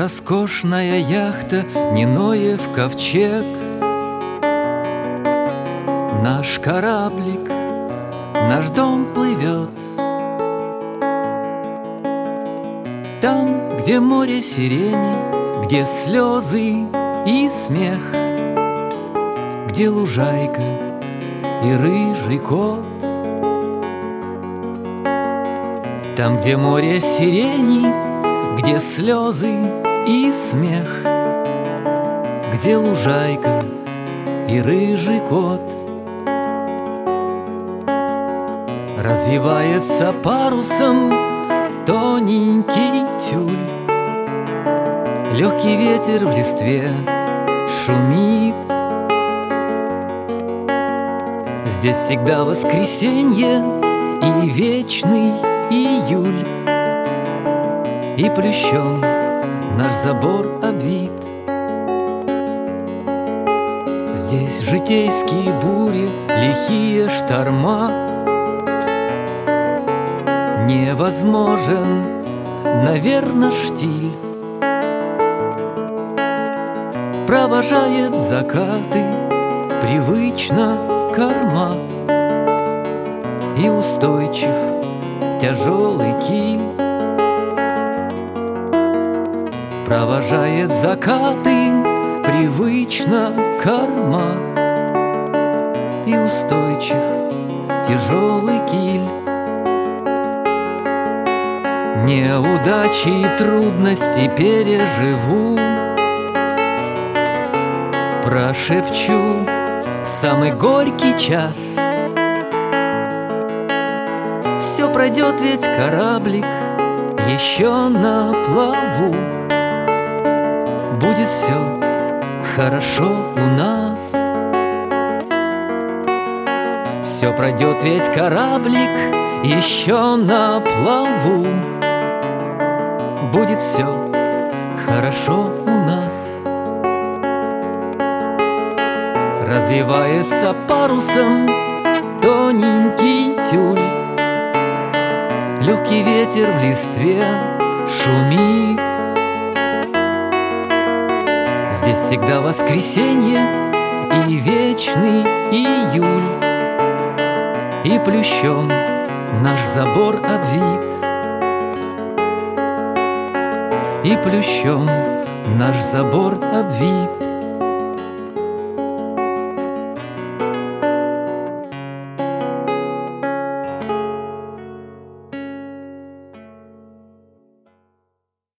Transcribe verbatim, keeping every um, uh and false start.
роскошная яхта, не Ноев ковчег. Наш кораблик, наш дом плывет. Там, где море сирени, где слезы и смех, где лужайка и рыжий кот. Там, где море сирени, где слезы и смех, где лужайка и рыжий кот. Развивается парусом тоненький тюль, легкий ветер в листве шумит. Здесь всегда воскресенье и вечный июль, и плющом наш забор обвит. Здесь житейские бури, лихие шторма. Невозможен, наверно, штиль. Провожает закаты привычно корма, и устойчив тяжелый киль. Провожает закаты привычно корма, и устойчив тяжелый киль. Неудачи и трудности переживу, прошепчу в самый горький час. Все пройдет, ведь кораблик еще на плаву. Будет все хорошо у нас. Все пройдет, ведь кораблик еще на плаву. Будет все хорошо у нас. Развивается парусом тоненький тюль, легкий ветер в листве шумит. Здесь всегда воскресенье и вечный июль, и плющом наш забор обвит. И плющом наш забор обвит.